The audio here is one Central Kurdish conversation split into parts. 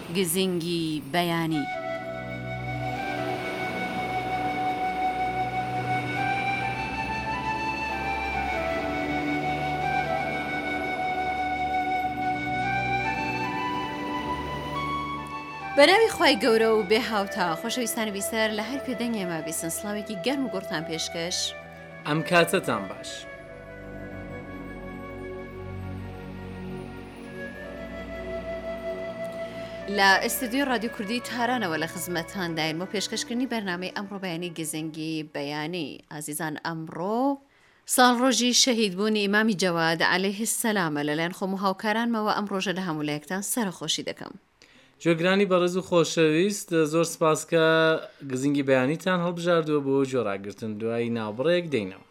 گزینگی بەیانی. بەناوی خوای گەورە و بێ هاوتا خۆشەویستانی بیسەر لە هەر پێدەنگێمە بیسن سڵاوێکی گەرم و گوڕتان پێشکەش ئەم کاتتان باش. لە ئستودیۆ رادیۆ کوردی تارانەوە لە خزمەتتان داین و پێشکەشکردنی بەرنامەی ئەمڕۆ بەیانی گزنگی بەیانی. ئازیزان، ئەمڕۆ ساڵڕۆژی شەهیدبوونی ئیمامی جەواد عەلەیه السەلامە. لەلایەن خۆم و هاوکارانمەوە ئەم ڕۆژە لە هەموولایەکتان سەرخۆشی دەکەم. جۆگرانی بەڕێز و خۆشەویست، زۆر سپاس کە گزنگی بەیانیتان هەڵبژاردووە بۆ جۆراگرتن دوای ناوبڕێک دێینەوە.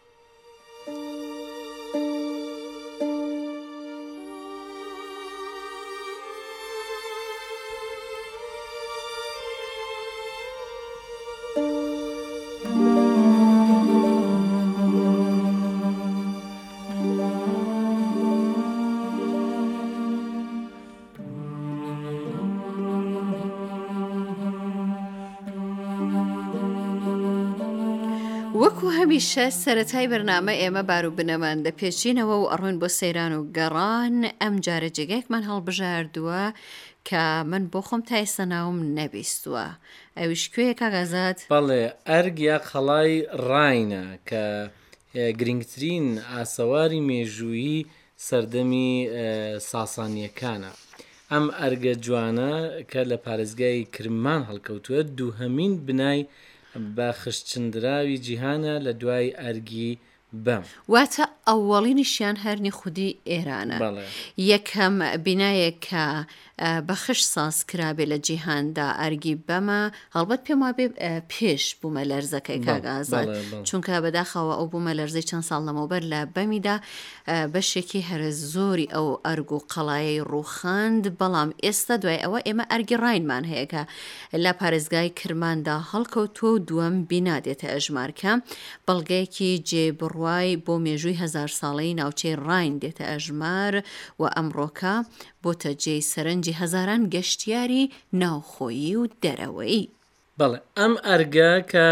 وەکو هەمیشە سەرەتای بەرنامە ئێمە بارو بنەمان دەپێچینەوە و ئەڕۆین بۆ سەیران و گەڕان. ئەم جارە جێگایەکمان هەڵبژاردووە کە من بۆ خۆم تایسە ناوم نەبیستووە. ئەویش کوێیە کاگازات؟ بەڵێ، ئەرگ یا خەڵای ڕاینە کە گرنگترین ئاسەواری مێژوویی سەردەمی ساسانیەکانە. ئەم ئەرگە جوانە کە لە پارێزگای کرمان هەڵکەوتووە دووهەمین بنای بە خشتچندراوی جیهانە لە دوای ئەرگی بەم. واتە ئەوەڵینیشیان هەرنی خودی ئێرانە. یەکەم بینایە کە بە خشت ساز کرابێ لە جیهاندا ئەرگی بەمە. هەڵبەت پێم وابێ پێش بوومە لەرزەکەی کاگازات، چونکە بەداخەوە ئەو بوومە لەرزەی چەند ساڵ لەمەوبەر لە بەمیدا بەشێکی هەرە زۆری ئەو ئەرگ و قەڵایەی ڕووخاند. بەڵام ئێستا دوای ئەوە ئێمە ئەرگی ڕاینمان هەیە کە لە پارێزگای کرماندا هەڵکەوتۆ دووەم بینا دێتە ئەژمارکە. بەڵگەیەکی جێبڕوای بۆ مێژووی 1000 ساڵەی ناوچەی ڕاین دێتە ئەژمار و ئەمڕۆکە بۆتە جێی سەرنجی هەزاران گەشتیاری ناوخۆیی و دەرەوەی. بەڵێ، ئەم ئەرگە کە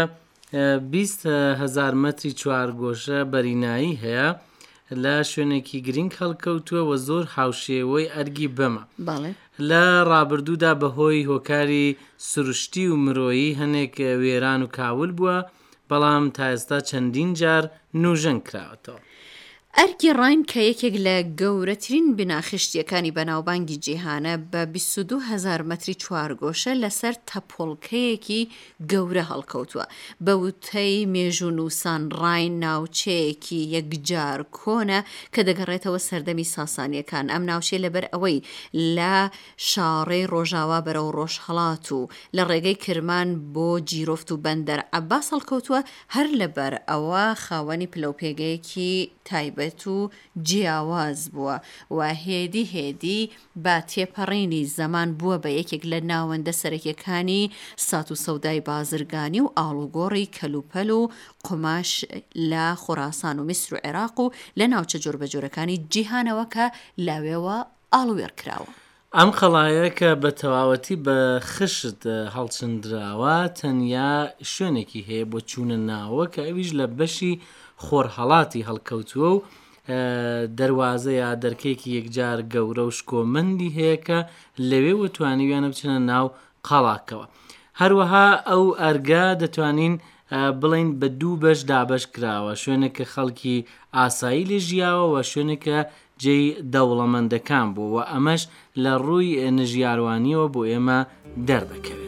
20,000 مەتری چوارگۆشە بەرینایی هەیە لە شوێنێکی گرنگ هەڵکەوتووە و زۆر هاوشێوەی ئەرگی بەمە. لە ڕابردوودا بەهۆی هۆکاری سروشتی و مرۆیی هەنێک وێران و کاول بووە، بەڵام تا ئێستا چەندین جار نوژەنگ کراوەتەوە. ئەرگی ڕاین کە یەکێک لە گەورەترین بناخشتیەکانی بەناوبانگی جیهانە بە 22,000 مەتری چوارگۆشە لەسەر تەپۆڵکەیەکی گەورە هەڵکەوتووە. بە وتەی مێژوو نووسان ڕاین ناوچەیەکی یەکجار کۆنە کە دەگەڕێتەوە سەردەمی ساسانیەکان. ئەم ناوچێ لەبەر ئەوەی لە شاڕەی ڕۆژاوا بەرەو ڕۆژهەڵات و لە ڕێگەی کرمان بۆ جیرۆفت و بەندەر عەباس هەڵکەوتووە، هەر لەبەر ئەوە خاوەنی پلەپێگەیەکی تایبەت و جیاواز بووە و هێدی بە تێپەڕینی زەمان بووە بە یەکێک لە ناوەندە سەرەکیەکانی سات و سەودای بازرگانی و ئاڵوگۆڕی کەلوپەل و قوماش لە خوراسان و میسر و عێراق و لە ناوچە جۆربەجۆرەکانی جیهانەوە کە لاوێوە ئاڵوێر کراوە. ئەم خەڵایە کە بە تەواوەتی بە خشت هەڵچندراوە تەنیا شوێنێکی هەیە بۆ چوونە ناوە کە ئەویش لە بەشی خۆرهەڵاتی هەڵکەوتووە و دەواازەیە دەرکێکی یەکجار گەورە و شکۆمەندی هەیە کە لەوێ وتوانیویانە بچنە ناو قەڵاکەوە. هەروەها ئەو ئەرگا دەتوانین بڵین بە دوو بەش دابەش کراوە، شوێنێکە خەڵکی ئاسایی لێ ژیاوە و شوێنێکە جێی دەوڵەمەندەکان بوو و ئەمەش لە ڕووی نژیاروانیەوە بۆ ئێمە دەردەکەوێت.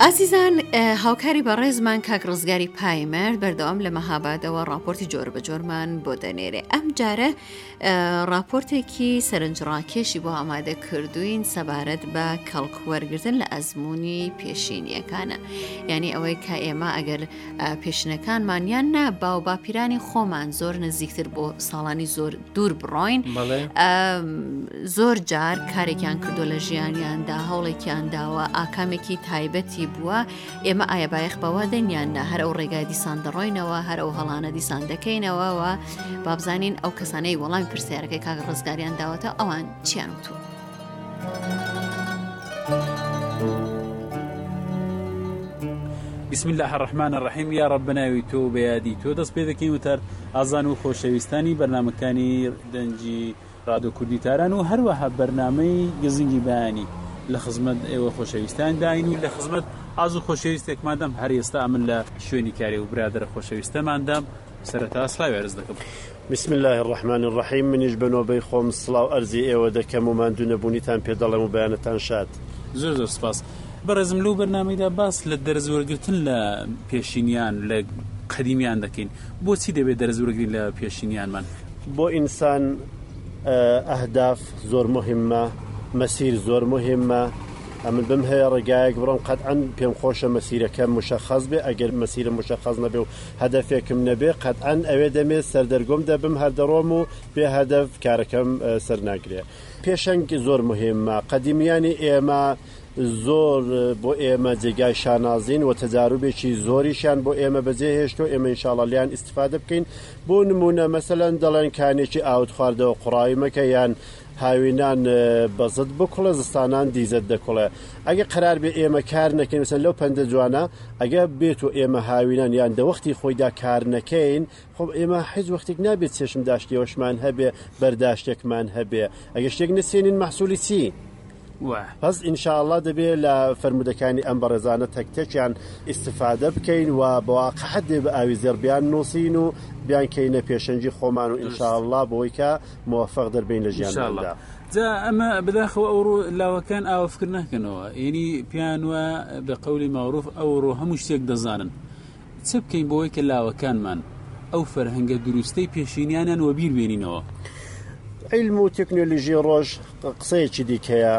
ئازیزان هاوکاری بە ڕێزمان کاک ڕزگاری پایمەرد بەردەوام لە مەهابادەوە راپۆرتی جۆر بە جۆرمان بۆ دەنێرێ. ئەم جارە راپۆرتێکی سەرنجڕاکێشی بۆ ئامادە کردوین سەبارەت بە کەڵکوەرگرتن لە ئەزمموی پێشینیەکانە، یعنی ئەوەی کە ئێمە ئەگەر پێشنەکانمانیان نا باو باپیرانی خۆمان زۆر نزیکتر بۆ ساڵانی زۆر دوور بڕۆین، زۆر جار کارێکیان کردو لە ژیانیاندا هەوڵێکیان داوە ئاکامێکی تایبەتی بووە، ئێمە ئایا بایەخ بەوە دەنیاننا هەر ئەو ڕێگای دیسان دەڕۆینەوە، هەر ئەو هەڵانە دیسان دەکەینەوە و بابزانین ئەو کەسانەی وەڵامی پرسیارەکەی کاک ڕزگاریان داوەتە ئەوان چیان وتو. بسم الله الرحمن الرحیم. یا ربناوی تۆ بەیادی تۆ دەست پێ دەکەین وتەر ئازان و خۆشەویستانی بەرنامەکانی دەنجی ڕادیۆ کوردیتاران و هەروەها بەرنامەی گزنگی بەیانی لە خزمەت ئێوە خۆشەویستان داین و لە خزمەت ئاز و خۆشەویستێکمادەم هەر ئێستا من لە شوێنی کاری و برادرە خۆشەویستەماندام سەرەتا سڵاوی عەرز دەکەم. بسم الله الرحمن الرحیم. منیش بەنۆبەی خۆم سڵاو ئەرزی ئێوە دەکەم و ماندوو نەبوونیتان پێ دەڵێم و بەیانەتان شاد. زۆر زۆر سپاس. بەڕێزم لەو بەرنامەیدا باس لە دەرزوەرگرتن لە پێشینیان لە قەدیمیان دەکەین. بۆچی دەبێت دەرزوەرگری لە پێشینیانمان؟ بۆ ئینسان ئەهداف زۆر مهمە، مەسیر زۆر مهمە. ئەمن بم هەیە ڕێگایەک بڕۆم قەتعەن پێم خۆشە مەسیرەکەم مشەخەص بێ، ئەگەر مەسیرە مشەخەص نەبێ و هەدەفێکم نەبێ قەتعەن ئەوێ دەمێت سەردەرگۆم دەبم هەردەڕۆم و بێ هەدەف کارەکەم سەر ناگرێ. پێشەنگ زۆر مهمە. قەدیمیانی ئێمە زۆر بۆ ئێمە جێگای شانازین و تەجاروبێکی زۆریشان بۆ ئێمە بەجێهێشت و ئێمە ئینشاڵڵا لیان ئیستیفادە بکەین. بۆ نمونە مەسەلەن دەڵێن کانێکی ئاوت خواردەوە قوڕاوی مەکە یان هاوینان بەزت بکوڵە زستانان دیزت دەکوڵێ. ئەگە قرار بێ ئێمە کار نەکەین مثلا لەو پەندە جوانە ئەگە بێت و ئێمە هاوینان یان دەوەختی خۆیدا کار نەکەین، خۆ ئێمە هیچ وەختێک نابێت چێشم داشتیەوەشمان هەبێ بەرداشتێکمان هەبێ. ئەگە شتێک نسێنین مەحسوولی چی؟ پس ئینشاءالله دەبێت لە فرمودەکانی ئەم بەڕێزانە تەکتێکیان ئیستیفادە بکەین و بەواقعەت دێ بە ئاوی زێڕ نووسین و بیان کەینە پێشەنجی خۆمان و ئینشاءالله بۆی کە موفق دەربین لە ژیانماندا. جا ئەمە بەداخەوە ئەوڕۆ لاوەکان ئاوەفکر ناکەنەوە، یعنی پیان وە بە قەولی ماوروف ئەوڕۆ هەموو شتێک دەزانن. چ بکەین بۆی کە لاوەکانمان ئەو فەرهەنگە دروستەی پێشینیانیان وەبیر بێنینەوە؟ علم و تەکنۆلۆژی ڕۆژ قسەیەکی دیکەیە.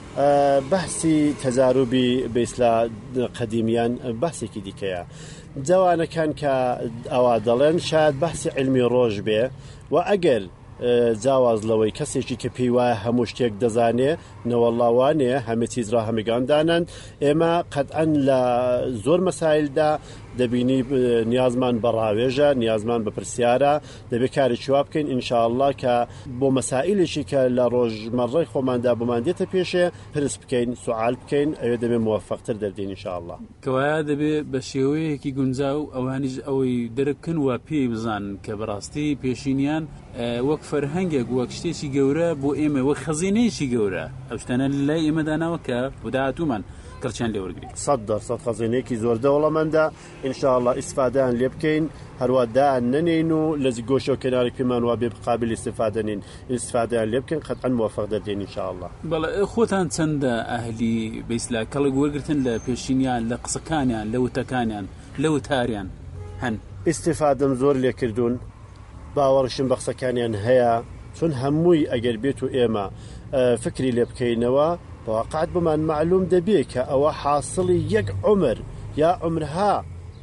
بەحسی تەجاروبی بەیسلا قەدیمیان بەحسێکی دیکەیە. جوانەکان کە ئەوا دەڵێن شاید بەحسی علمی ڕۆژ بێ و ئەگەر جیاواز لەوەی کەسێکی کە پێی وایە هەموو شتێک دەزانێ نەوەڵاوانەیە هەمێ چیزرا هەمیگاندانن، ئێمە قەتعەن لە زۆر مەسایلدا دەبینی نیازمان بە ڕاوێژە، نیازمان بە پرسیارە، دەبێت کارێکی وا بکەین ئینشاءالله کە بۆ مەسائلێکی کە لە ڕۆژمەڕەی خۆماندا بۆمان دێتە پێشێ پرس بکەین، سوال بکەین، ئەوێ دەبێت موفقتر دەردین ئینشاءالله. کەوایە دەبێت بە شێوەیەکی گونجاو ئەوانیش ئەوەی دەرەکەن و پێی بزانن کە بەڕاستی پێشینیان وەک فەرهەنگێک وەک شتێکی گەورە بۆ ئێمە وەک خەزینەیەکی گەورە ئەو شتانە لای ئێمەداناوە کە بۆداهاتوومان کەرچیان لێ وەرگریت. 100% خەزینەیەکی زۆر دەوڵەمەندە ئینشاءالله ئیسفادەیان لێ بکەین، هەروە دان نەنێین و لە گۆشە و کەناری پێمان وابێ قابل ئیسفادە نین، ئیسفادەیان لێ بکەین قەتعەن موفق دەردێن ئینشاءالله. بەڵێ خۆتان چەندە ئەهلی بەیسلا کەڵک وەرگرتن لە پێشینیان لە قسەکانیان لە وتەکانیان لە وتاریان هەن؟ ئیستیفادەم زۆر لێ کردوون، باوەڕشم بە قسەکانیان هەیە، چون هەمووی ئەگەر بێت و ئێمە فکری لێ بکەینەوە بەواقعەت بمان معلوم دەبێت کە ئەوە حاصلی یەک عمر یا عمرها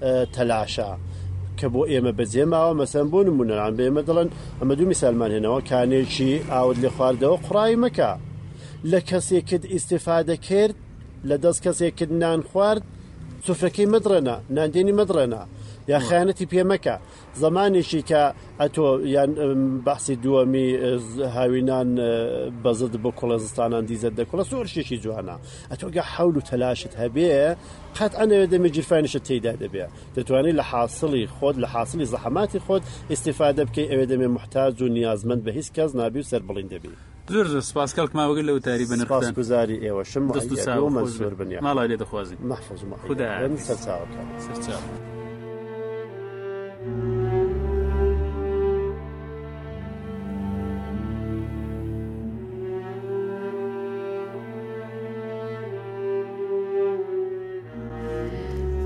تەلاشە کە بۆ ئێمە بەجێماوە. مەسەن بۆ نمونەیان بە ئێمە دەڵێن ئەمە دوو میسالمان هێنەوە کانێکی ئاوت لێ خواردەوە قوڕای مەکە، لە کەسێکت ئیستیفادە کرد لە دەست کەسێکت نان خوارد سفرەکەی مدڕێنە، ناندێنی مدڕێنە یا خیانەتی پێمەکە. زمانێکی کە ئەتۆ یان بەحسی دووەمی هاوینان بەزت بۆ کوڵەزستانان دیزت دەکوڵە زۆر شتێکی جوانە. ئەتۆگە حەول و تەلاشت هەبێ قەتعەن ئەوێ دەمێ جیرفانیشت تێیدا دەبێ، دەتوانێت لە حاصلی خۆت لە حاصلی زەحەماتی خۆت ئیستیفادە بکەی، ئەوێ دەمێ محتاج و نیازمەند بە هیچ کەس نابی و سەر بڵین دەبی. زۆر زۆر سپاس کەڵکما وەگەر لە وتاری بەنرختان. سپاسگوزاری ئێوەشم و مەسرور بنیە. ماڵای لێ دەخوازین. مەحفوظ خوددا سەرچاوەکان سەرچاو.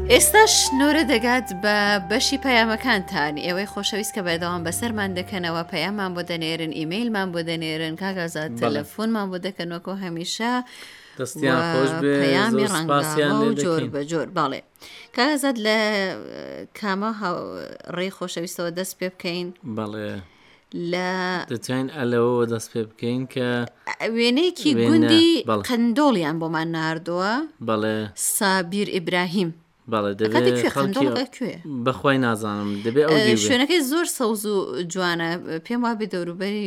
ئێستاش نۆرە دەگات بە بەشی پەیامەکانتان ئێوەی خۆشەویست کە بەردەوام بەسەرمان دەکەنەوە پەیاممان بۆ دەنێرن ئیمەیلمان بۆ دەنێرن کاگازات تەلەفۆنمان بۆ دەکەن وەکو هەمیشە دەستیان خۆش بێ پەیامی زۆر سپاسیان ڕەنگاوە و لێ جۆر دەکەین. بە جۆر باڵێ کاگازات لە کامە ڕێی خۆشەویستەوە دەست پێ بکەین بەڵێ لە دەتوانین ئەلەوە دەست پێ بکەین کە وێنەیەکی گوندی قندۆڵیان بۆمان ناردووە بەڵێ سابیر ئیبراهیم بەڵێ کاتی کوێ دەبێت قندۆڵەکە کوێ بەخوای نازانم دەبێت ئەو دیوێ شوێنەکەی زۆر سەوز و جوانە پێم وابێ دەوروبەری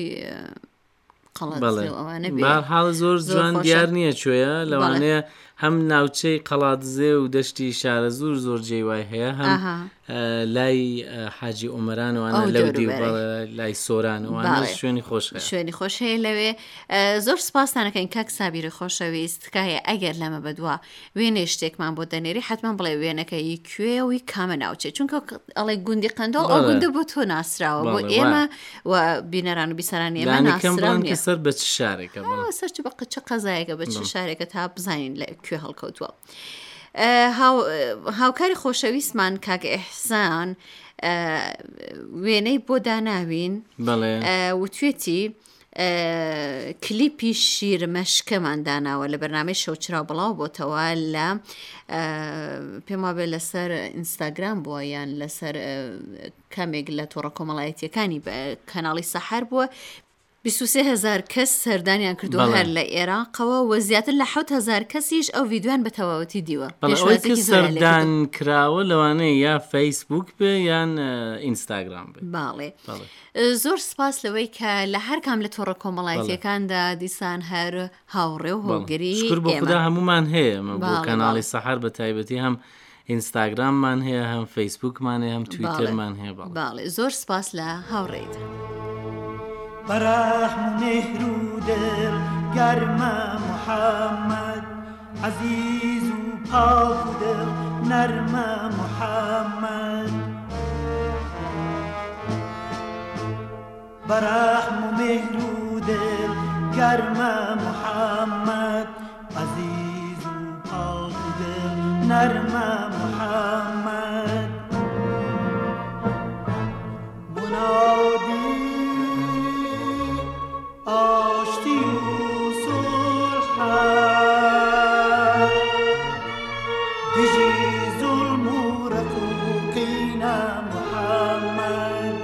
ئەوانە حاڵ زۆر جوان خۆشە. دیار نییە کوێیە لەوانەیە هەم ناوچەی قەڵاتزێ و دەشتی شارە زۆر جێی وای هەیە هەم لای حاجی ئۆمەرانوانە لەو دی لای سۆرانوانە شوێنی خۆش شوێنی خۆش هەیە لەوێ زۆر سپاسانەکەین کاک سابیری خۆشەویست کایە ئەگەر لەمە بەدووە وێنێ شتێکمان بۆ دەنێری حتمما بڵێ وێنەکەی کوێەوەی کامە ناوچێت چونکە ئەڵێ گوندی قندۆڵ ئەو گوندە بۆ تۆ ناسراوە بۆ ئێمە و بینەران و بیسەرانی ئێمە ناسراو نیە سەر بە چ شارێکە سەرچ بە قچە قەزایەکە بە چ شارێکە تا بزانین لە کوێ هەڵکەوتووە هاوکاری خۆشەویستمان کاک ئێحسان وێنەی بۆ داناوین وتوێتی کلیپی شیرمەشکەمان داناوە لە بەرنامەی شەوچراو بڵاو بۆتەوە لە پێم وابێ لەسەر ئینستاگرام بووە یان لەسەر کەمێک لە تۆڕە کۆمەڵایەتیەکانی بە کەناڵی سەحەر بووە 23,000 کەس سەردانیان کردو هەر لە عێراقەوە و زیاتر لە 7,000 کەسیش ئەو ڤیددیویان بە تەواوەتی دیوە سەردان کراوە لەوانەیە یا فەیسبوک بێ یان ئینستاگرام بێ باڵێ زۆر سپاس لەوەی کە لە هەر کام لە تۆڕە کۆمەڵایەتیەکاندا دیسان هەر هاوڕێ و هۆگری شکر بۆ خوددا هەمومان هەیە بۆ کەناڵی سەحەر بە تایبەتی هەم ئینستاگراممان هەیە هەم فەیسبوکمان هەیە هەم تویترمان هەیە باڵێ زۆر سپاس لە هاوڕێیدا برحم مهر و دل گرم محمد عزیز و پاک و دل نرم محمد برحم مهر و دل گرم محمد عزیز و پاک و دل نرم محمد منادی آشتی و صلح بجی ظلم و رقوقین محمد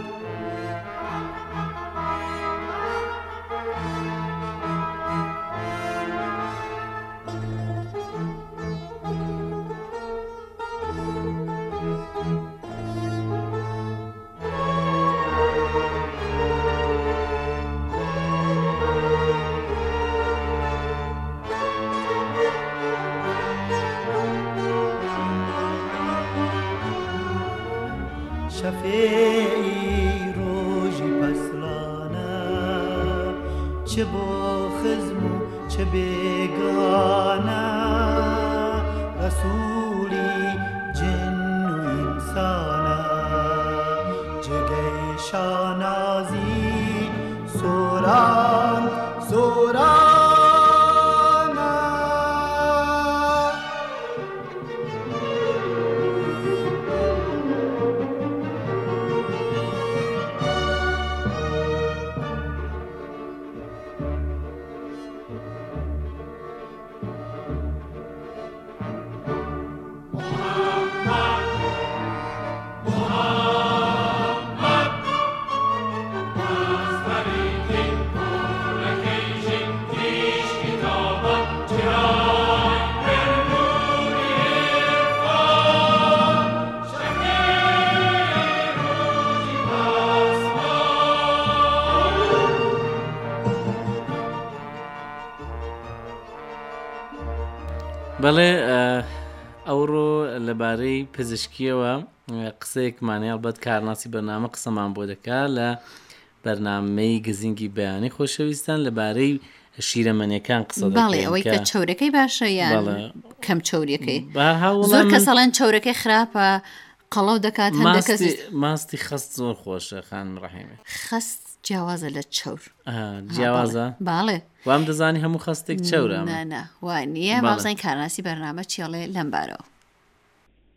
شفیعی روژی پسلانه چه با خزم و چه بیگانه رسولی جن و انسانه جگه شانازی سوران بەڵێ ئەوڕۆ لەبارەی پزیشکیەوە قسەیەکمانەیە بەد کارناسی بەرنامە قسەمان بۆ دەکات لە بەرنامەی گزینگی بەیانی خۆشەویستان لەبارەی شیرەمەنیەکان قسە دەکەین ئەوەی کە چەورەکەی باشە یان کەم چەوریەکەی زۆر کەسەڵەن چەورەکەی خراپە قەڵەو دەکات هەندێک کەس ماستی خەست زۆر خۆشە خانم ڕەحیمە خەست جیاوازە لە چەور جیاوازە باڵێ وام دەزانی هەموو خەستێک چەورە وان نییە مازین کارناسی بەرنامە چێڵێ لەم بارەوە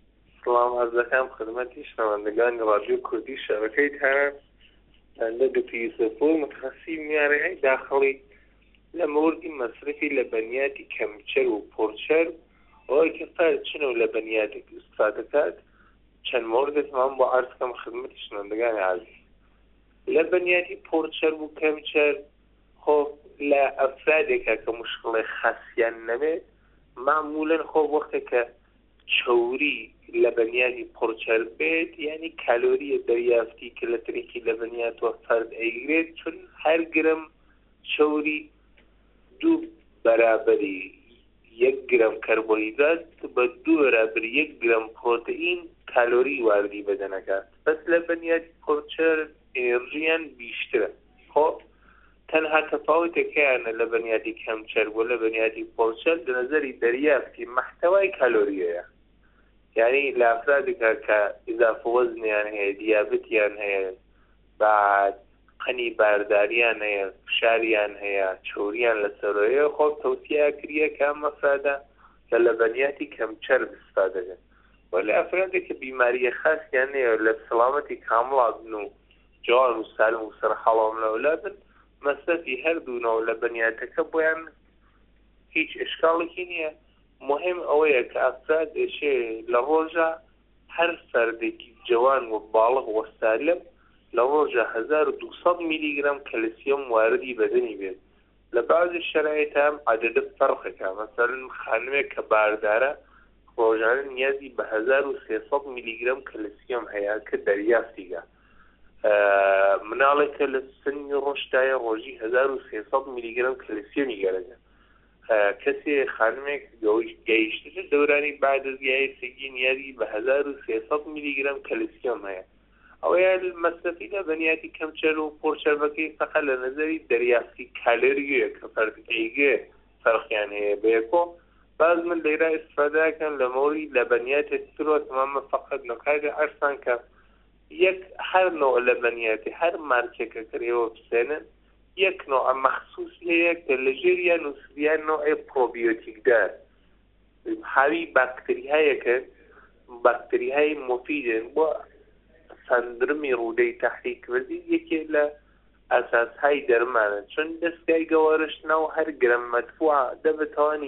سڵام عەرزەکەم خزمەتی شنەوەندەگانی ڕادیۆ کوردی شەبەکەیتانە. بەندە دکتۆر یوسەفۆر متخەسیس میارەهەی داخڵی لە موردی مەصرفی لە بەنیاتی کەمچەر و پۆرچەر ئەوەی کە فەرق چنە و لە بەنیاتێک ئیسفادە دەکات چەند موردێکمان بۆ عەرز بکەم خزمەتی شنەوەندەگانی عەزیز. لە بەنیاتی پۆرچەر و کەمچەر خۆ لە ئەفرادێکە کە مشکڵی خاصیان نەبێت معمولاً خۆ وەختێکە چۆری لە بەنیاتی پۆرچەر بێت یعنی کالۆریە دەریافتی کە لە ترێکی لە بەنیاتوە فەرد ئەیگرێت چون هەر گرم چۆری 2 بەرابەری 1 گرم کەربۆهیدرات بە 2 بەرابەری 1 گرم پرۆتئین کالۆری واردی بەدەنەکات. بەس لە بەنیاتی پۆرچەر ئێنەرژیان بیشترە. خۆ تەنها تەفاوتێکیانە لە بەنیاتی کەمچەر بۆ لە بەنیاتی پۆرچەر لە نەزەری دەریافتی مەحتەوای کالۆریەیە. یعنی لە ئەفرادێکە کە ئیزافە وەزنیان هەیە، دیابەتیان هەیە، بعد قەنی بارداریان هەیە، فشاریان هەیە، چۆریان لەسەرەوەیە، خۆ تەوسیە کریە کە ئەم ئەفرادە کە لە بەنیاتی کەمچەر بستفادە دەکەن. و لە ئەفرادێک کە بیماریە خاصیان هەیە لە سەڵامەتی کامڵا بن و جوان و سالم و سەرحەڵام لەولا بن مەصرفی هەردوونەوە لە بەنیاتەکە بۆیان هیچ ئشکاڵێکی نییە. مهم ئەوەیە کە ئەفراد ئێشێ لە ڕۆژە هەر فەردێکی جوان و باڵغ و سالم لە ڕۆژە 1200 میلیگرام کەلسیۆم واردی بەدەنی بێت. لە بعضی شەرایط هەم عەدەدە فەرقەکە. مەسەڵەن خانمێک کە باردارە ڕۆژانە نیازی بە 1300 میلیگرام کەلسیۆم هەیە کە دەریافتیگە. مناڵێکە لە سنی ڕۆژدایە ڕۆژی 1300 میلیگرام کەلسیۆمی گەرەگە. کەسێ خانمێک گەیشتە دەورانی بعدەزگای سێگی نیازی بە 1300 میلیگرام کەلسیۆم هەیە. ئەوەیە مەصرفی لە بەنیاتی کەمچەر و پۆرچەربەکەی فەقەت لە نەزەری دەریافتی کالۆریە کە فەرق ئەیگێ فەرقیان هەیە بەیەکۆ. باز من لێرە ئیستفادەکەم لە مۆری لە بەنیاتێک ترۆ تەمامە فەقەت نکاری عەرزان کە یەک هەر نوع لە بەنیاتی هەر مارکێکە کڕێەوە بسێنن یەک نوع مەخصوص هەیە کە لە ژێریان نووسیان نوعی پرۆبیۆتیکدار هاوی باکتریهەیە کە باکتریهای مفیدن بۆ سندرمی ڕوودەی تەحریکوردی یەکێ لە ئەساسهای دەرمانە چون دەستگای گەوەرشتنە و هەر گرم مەدفوع دەبێتەوەنی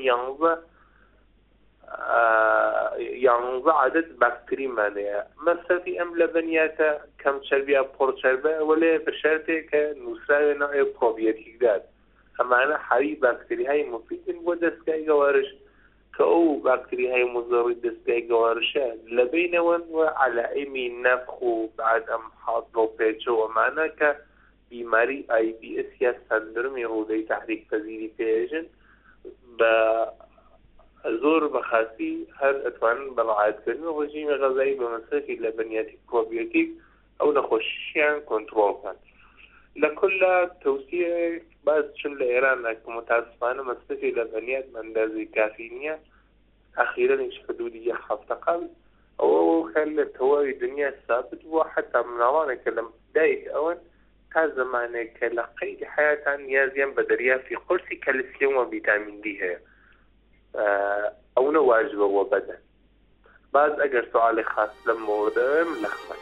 11 عدد باکتریمانەیە. مەصرفی ئەم لە بەنیاتە کەمچەربیا پۆرچەربە وەلێ بەشارتێک کە نووسراوێ نوعی پرۆبیۆتیکدار ئەمانە حاوی باکتریهای مفیدن بۆ دەستگای گەوەرش کە ئەو باکتریهای مزەڕی دەستگای گەوەرشە لە بینەوەن و عەلائمی نەفخ و بعد ئەم حاضر و پێچە و ئەمانە کە بیماری IBS یا سندرمی ڕوودەی تەحریکپەزیری پێژن بە زۆر بەخاسی هەر ئەتوانن بەڵعادکردن و ڕژیمی غەزایی بە مەصرفی لە بەنیاتی پرۆبیۆتیک ئەو نەخۆشییان کۆنتڕۆڵ بکەن. لە کولە تەوسیە باز چون لە ئێرانە کە متاسفانە مەصرفی لە بەنیات بەندازەی کافی نییە ئەخیرەنیش حدودی 1 هەفتە قبل ئەوە خەر لە تەواوی دنیا ثابت بووە حتا مناڵانێکە لە دایک ئەوەن تا زمانێک کە لە قەیدی حیاتان نیازیان بە دەریافتی قورسی کەلسیۆم و ڤیتامین دی هەیە ئەوە واجبە بۆ بەدەن. باز ئەگەر سوالێ خاص لەم مۆردە من لە خزمەتە.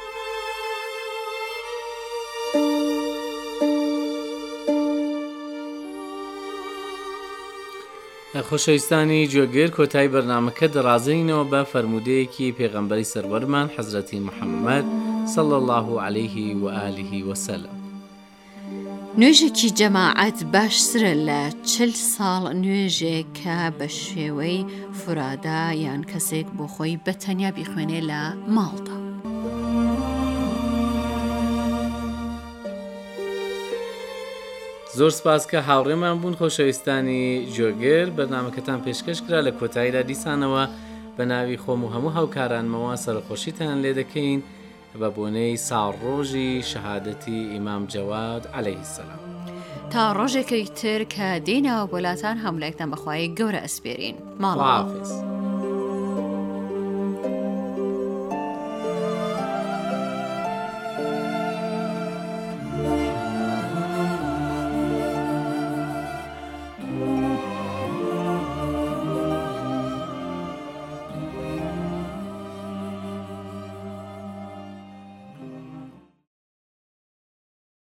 خۆشەویستانی گوێگیر کۆتایی بەرنامەکە دەڕازێنینەوە بە فەرمودەیەکی پێغەمبەری سەربەرمان حەزرەتی محەممەد صلى الله عليه وآله وسلم. نوێژێکی جەماعەت باشترە لە 40 ساڵ نوێژێک کە بە شێوەی فرادا یان کەسێک بۆ خۆی بەتەنیا بیخوێنێ لە ماڵدا. زۆر سپاس کە هاوڕێمان بوون خۆشەویستانی جۆگێر بەرنامەکەتان پێشکەش کرا لە کۆتاییدا دیسانەوە بە ناوی خۆم و هەموو هاوکارانمەوە سەرخۆشیتان لێ دەکەین بە بۆنەی ساڵڕۆژی شەهادەتی ئیمام جەواد عەلەیهی السەلام. تا ڕۆژێکی تر کە دێنەوە وڵاتان هەموو لایەکتان بەخوای گەورە ئەسپێرین. ماڵ.